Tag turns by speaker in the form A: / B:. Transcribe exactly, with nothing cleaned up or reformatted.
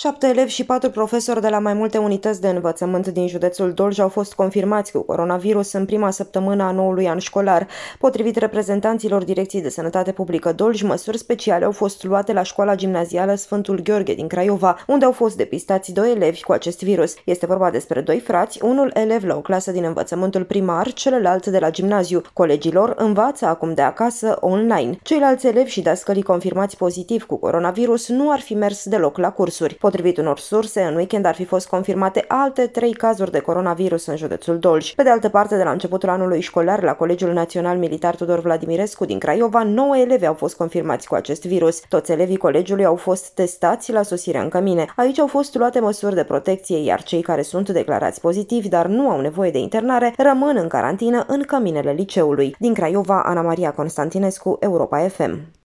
A: Șapte elevi și patru profesori de la mai multe unități de învățământ din județul Dolj au fost confirmați cu coronavirus în prima săptămână a noului an școlar. Potrivit reprezentanților Direcției de Sănătate Publică Dolj, măsuri speciale au fost luate la școala gimnazială Sfântul Gheorghe din Craiova, unde au fost depistați doi elevi cu acest virus. Este vorba despre doi frați, unul elev la o clasă din învățământul primar, celălalt de la gimnaziu. Colegii lor învață acum de acasă online. Ceilalți elevi și dascălii confirmați pozitiv cu coronavirus nu ar fi mers deloc la cursuri. Potrivit unor surse, în weekend ar fi fost confirmate alte trei cazuri de coronavirus în județul Dolj. Pe de altă parte, de la începutul anului școlar, la Colegiul Național Militar Tudor Vladimirescu din Craiova, nouă elevi au fost confirmați cu acest virus. Toți elevii colegiului au fost testați la sosirea în cămine. Aici au fost luate măsuri de protecție, iar cei care sunt declarați pozitivi, dar nu au nevoie de internare, rămân în carantină în căminele liceului. Din Craiova, Ana Maria Constantinescu, Europa F M.